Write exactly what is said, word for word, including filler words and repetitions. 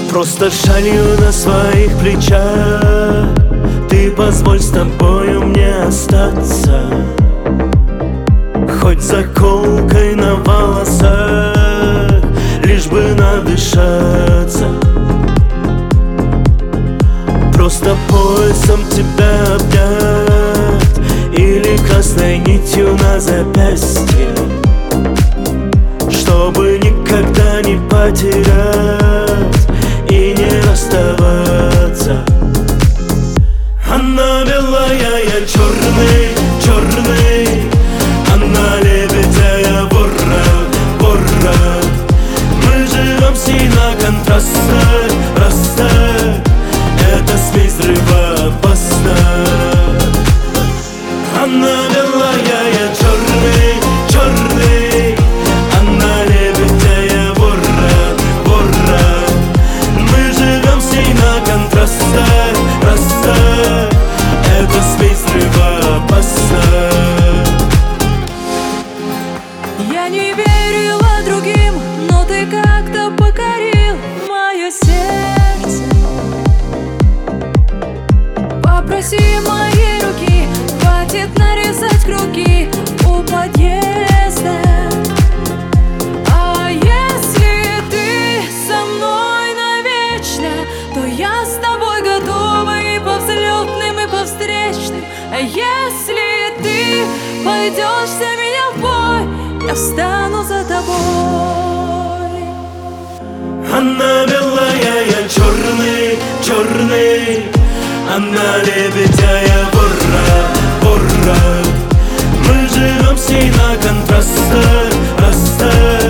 Просто шалью на своих плечах. Ты позволь с тобою мне остаться, хоть заколкой на волосах, лишь бы надышаться. Просто поясом тебя обнять или красной нитью на запястье, чтобы никогда не потерять и не расставаться. Она белая, я черный, черный. Она лебедя, я ворон, ворон. Мы живем с ней на контрастах, растах. Это смесь взрыва опасна. Она белая, я черный, черный. Она лебедя, я ворон, ворон. Мы живем с ней на контрастах, растах. Это смесь взрыва опасна. Я не верила другим, но ты как-то покорил мое сердце. Попроси моей руки, хватит нарезать круги у подъезда. А если ты со мной навечно, то я с тобой готова и по взлетным, и по встречным. А если ты пойдешь за меня в бой, я встану за тобой. Она белая, я черный, черный. Она лебедя, я ворон, ворон. Мы живем с ней на контрастах, растах.